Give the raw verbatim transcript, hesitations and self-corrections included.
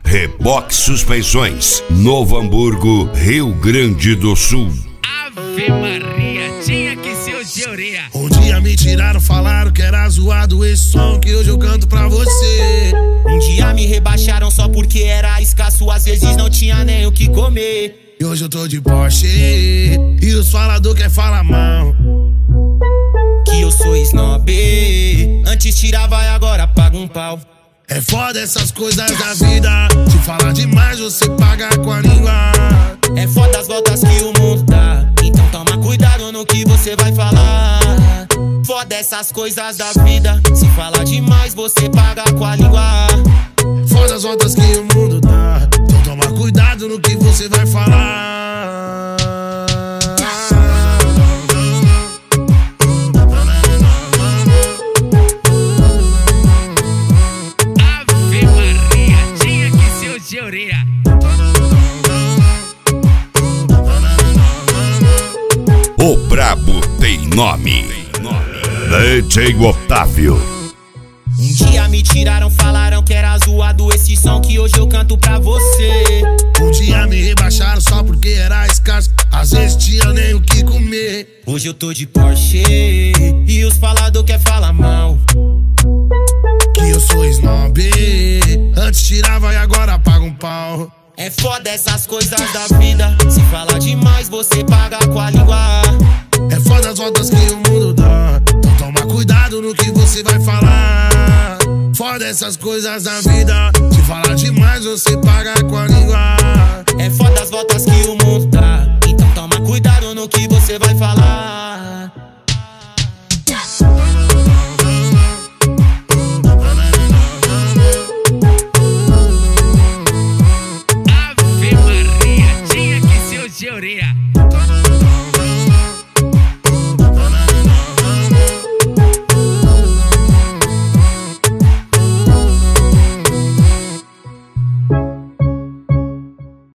Reboque Suspensões, Novo Hamburgo, Rio Grande do Sul. Ave Maria, tinha que ser o de orelha. Um dia me tiraram, falaram que era zoado esse som que hoje eu canto pra você. Um dia me rebaixaram só porque era escasso, às vezes não tinha nem o que comer. E hoje eu tô de Porsche e os falador quer falar mal, que eu sou snob. Antes tirava e agora paga um pau. É foda essas coisas da vida, se falar demais você paga com a língua. É foda as voltas que o mundo dá, então toma cuidado no que você vai falar. Foda essas coisas da vida, se falar demais você paga com a língua. Foda as voltas que o mundo dá, então toma cuidado no que você vai falar. Ave Maria, tinha que ser o de orelha. O brabo tem nome. D J Otávio. Um dia me tiraram, falaram que era zoado esse som que hoje eu canto pra você. Um dia me rebaixaram só porque era escasso, às vezes tinha nem o que comer. Hoje eu tô de Porsche e os falador quer falar mal, que eu sou snob. Antes tirava e agora paga um pau. É foda essas coisas da vida, se falar demais você paga com a língua. É foda as voltas que o mundo dá, então toma cuidado no que você vai falar. Foda essas coisas da vida, se falar demais você paga com a língua. É foda as voltas que o mundo dá, então toma cuidado no que você vai falar.